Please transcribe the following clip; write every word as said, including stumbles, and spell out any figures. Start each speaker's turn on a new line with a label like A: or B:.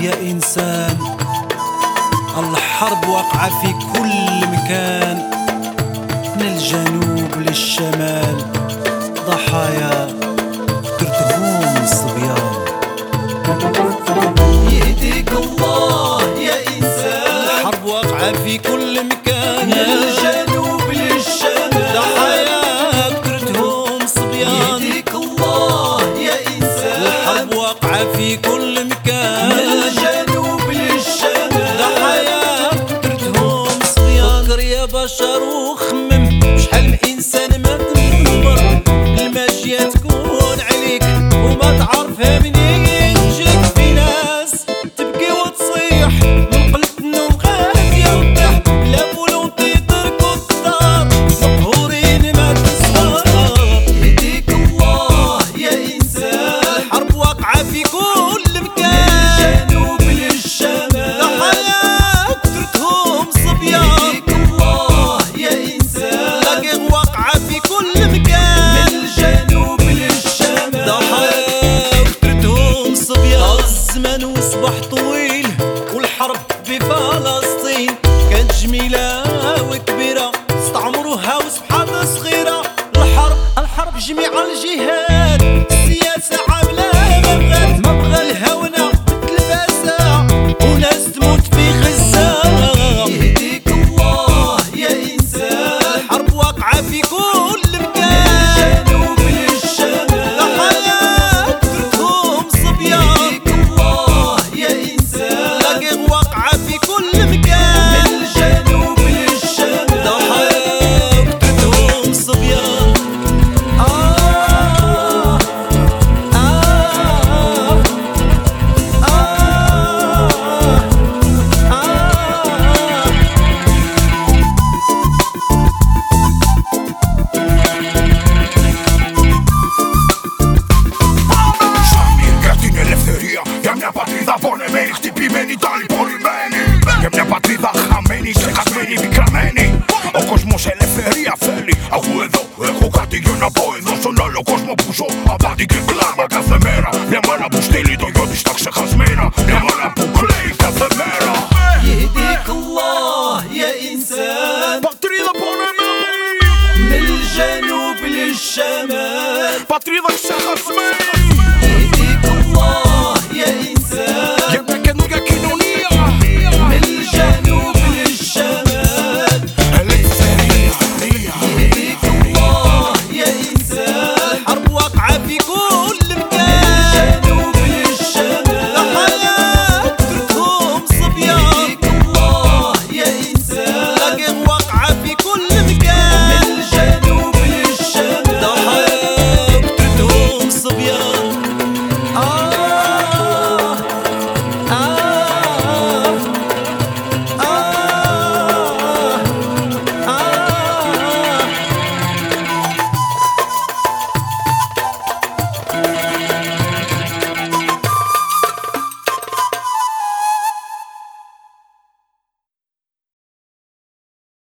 A: يا إنسان، الحرب واقعة في كل مكان، من الجنوب للشمال، ضحايا قتلتهم الصبيان.
B: يهديك الله يا إنسان،
A: الحرب واقعة في كل مكان،
B: من الجنوب للشمال،
A: ضحايا قتلتهم صبيان.
B: يهديك الله يا إنسان،
A: الحرب واقعة في كل مكان،
B: من الجنوب للشمال،
A: ضحايا قتلتهم صبيان. فكر يا بشر وخمم، شحال من إنسان مات من عمر، الماشية تكون عليك وما تعرفها منين تجيك. في ناس تبكي وتصيح من قلة النوم غادية وتطيح، لا فولونتي تركوا الدار، مقهورين ما تسهر.
B: يهديك الله يا إنسان،
A: الحرب واقعة في كل مكان،
B: الجنوب للشمال،
A: ضحايا قتلتهم صبيان.
B: يهديك الله يا إنسان،
A: لاقي واقعة في كل مكان،
B: من الجنوب للشمال،
A: ضحايا قتلتهم صبيان. الزمان وصبح طويل والحرب بفلسطين كانت جميلة وكبيرة، استعمروها وصبحت صغيرة. الحرب الحرب جميع الجهات، السياسة عاملة ما بغات، ما بغا الهونة والتلفازة، وناس تموت في غزة.
B: يهديك الله يا إنسان،
A: الحرب واقعة في كل مكان،
B: الجنوب للشمال،
A: ضحايا قتلتهم صبيان.
B: يهديك الله يا إنسان،
A: لاقي واقعة في كل مكان،
B: من الجنوب للشمال،
A: ضحايا قتلتهم صبيان. آه آه آه آه
C: Κρατήν ελευθερία για μια πατρίδα πονεμένη, χτυπημένη, ταλαιπωρημένη. Για μια πατρίδα χαμένη, ξεχασμένη, πικραμένη. Ο κόσμος ελευθερία θέλει. Αφού εδώ έχω κάτι για να πω, εδώ στον άλλο κόσμο που ζω. Απάτη και κλάμα κάθε μέρα. Μια μάνα που στείλει το γιο της στα ξεχασμένα. Μια μάνα που κλαίει κάθε μέρα.
B: يهديك الله يا إنسان،
C: Πατρίδα πονεμένη,
B: من الجنوب للشمال،
C: πατρίδα ξεχασμένη.